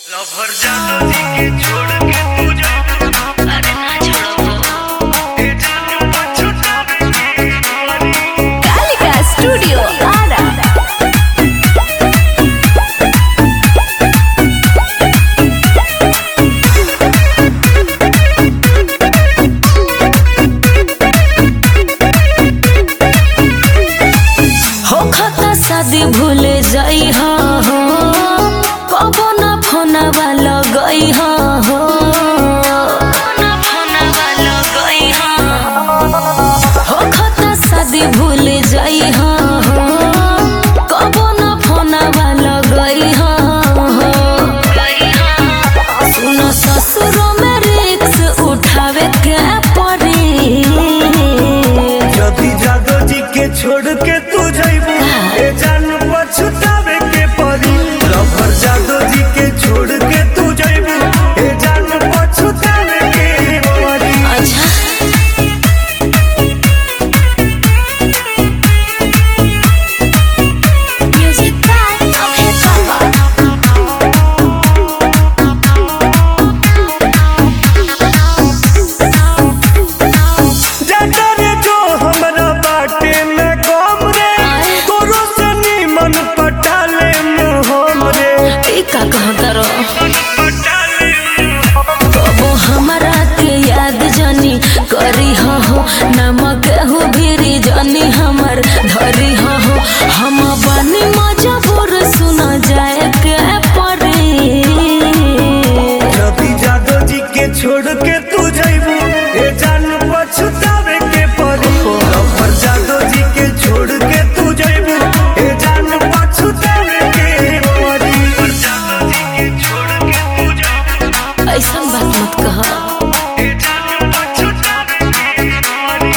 Lover जादू जी के छोड़ के तू जा। अरे ना छोड़ो ए जानू पछतावे के मारी। कालिका स्टूडियो आरा। हो खता शादी भूल जाई हो कबो ना फोनवा लगई हो हो खता शादी भूल जाई हो कबो ना फोनवा लगई हो सुनो ससुरो में रिक्स उठावे के पड़ी जदी जादू जी के छोड़ के तू जाइबू ए जानू पछतावे के पड़ी। लवर जादू जी के छोड़ के तू जाइबू ए जानू पछतावे के पड़ी। अच्छा म्यूजिक बाय अभय बाबा। जाता रे जो हमरा बाटे में गम रे तोरो से निमन पटाले मुहम रे। ई का कहता रो पटाले कबो हमरा के याद जानी करी हो नमक हो भिरी जानी हमर धरी हो हम बनी मजबूर सुना जाए के पड़ी जदी जादू जी के छोड़ के तू जाइबू ए जानू पछतावे के पड़ी। लवर जादू जी के छोड़ के तू जाइबू ए जानू पछतावे के पड़ी। जादू जी के छोड़ के तू जाइबू ऐसा बात मत कहा ए जानू पछतावे के पड़ी।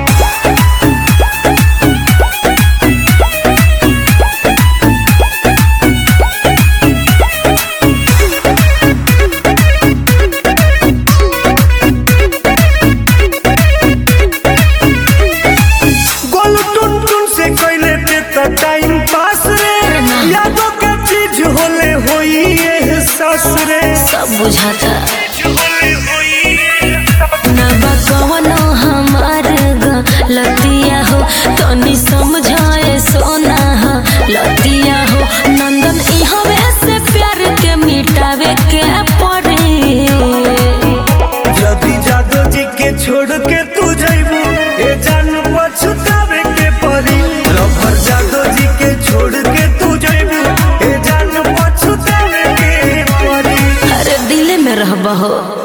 गोल टुन टुन से कैले देता टाइम पास रे। यादों का चीज होले होई एहसास रे। सब बुझाता होले होई ना बकवनो हमार लतिया हो तनी समझाए सोना हो लतिया हो नंदन ई हवे से प्यार के मिटावे के पड़ी जदी जादू जी के छोड़ के तू जाइबू ए जानू पछतावे के पड़ी। लवर जादू जी के छोड़ के तू जाइबू ए जानू पछतावे के पड़ी। अरे दिल में रहबहो